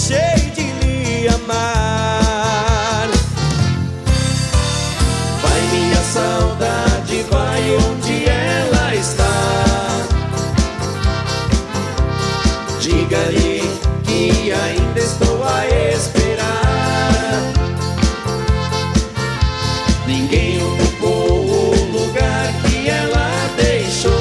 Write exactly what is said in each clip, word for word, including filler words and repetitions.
deixei de lhe amar. Vai minha saudade, vai onde ela está. Diga-lhe que ainda estou a esperar. Ninguém ocupou o lugar que ela deixou,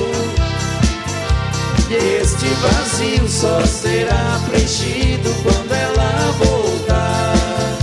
e este vazio só será preenchido quando ela voltar.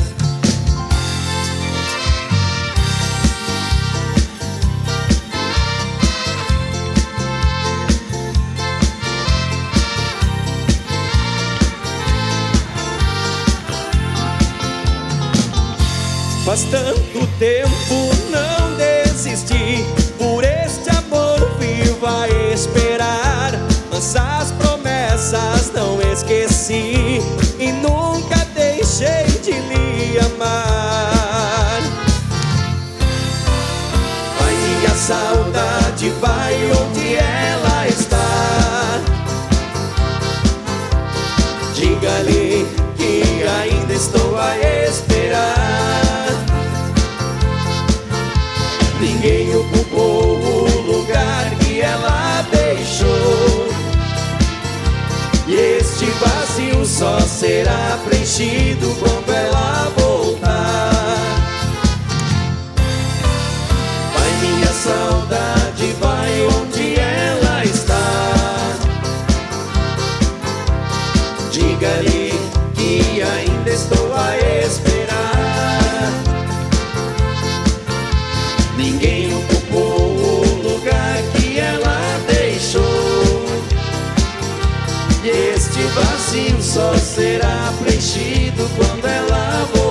Faz tanto tempo não desisti, por este amor vivo a esperar. Mas as promessas não esqueci e nunca deixei de lhe amar. Vai minha saudade, vai onde ela está. Diga-lhe que ainda estou a esperar. Ninguém ocupou o lugar que ela deixou, e este vazio só será preenchido quando ela voltar. Vai minha saudade, vai onde ela está. Diga-lhe que ainda estou a esperar. Ninguém ocupou o lugar que ela deixou, e este vazio só será preenchido quando ela voltar.